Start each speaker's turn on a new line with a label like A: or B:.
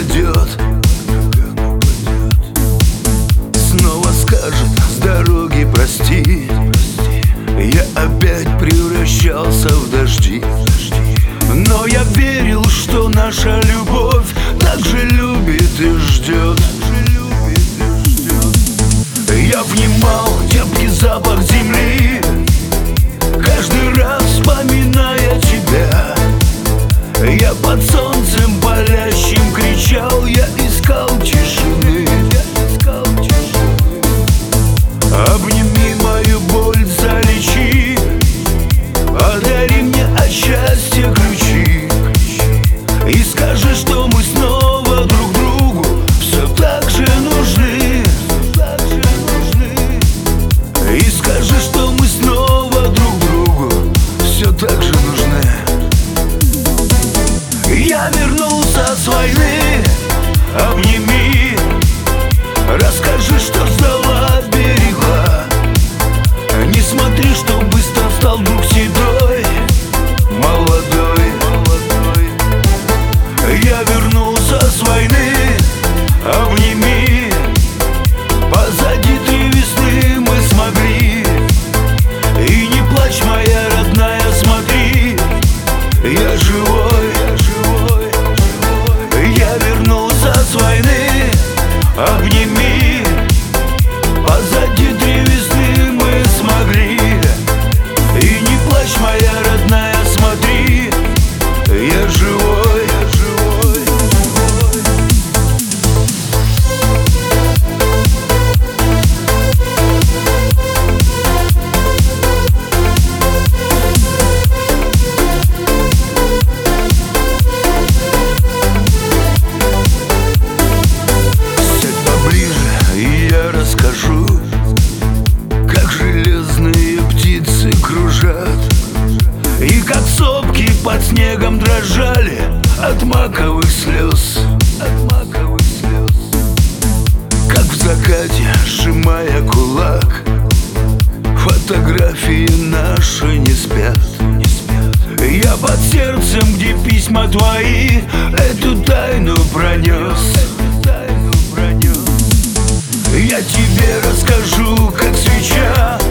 A: упадет, снова скажет с дороги прости. Я опять превращался в дожди, но я верил, что наша любовь так же любит и ждет. Я внимал терпкий запах земли, каждый раз вспоминая тебя. Я под солнцем палящим кричал, я искал тишины. Обними мою боль, залечи, подари мне от счастья ключи. И скажи, что мы снова друг другу все так же нужны. И скажи, что мы снова друг другу все так же нужны. Я вернулся с войны, обними, расскажи, что ждала от берега. Не смотри, что быстро стал друг седой, молодой. Я вернулся с войны, обними, позади 3 весны мы смогли. И не плачь, моя родная, смотри, я живой. Я вернулся с войны, обними, позади 3 весны мы смогли. И не плачь, моя родная, смотри, я живой. Расскажу, как железные птицы кружат, и как сопки под снегом дрожали от маковых слез. Как в закате, сжимая кулак, фотографии наши не спят. Я под сердцем, где письма твои, эту тайну пронес. Я тебе расскажу, как свеча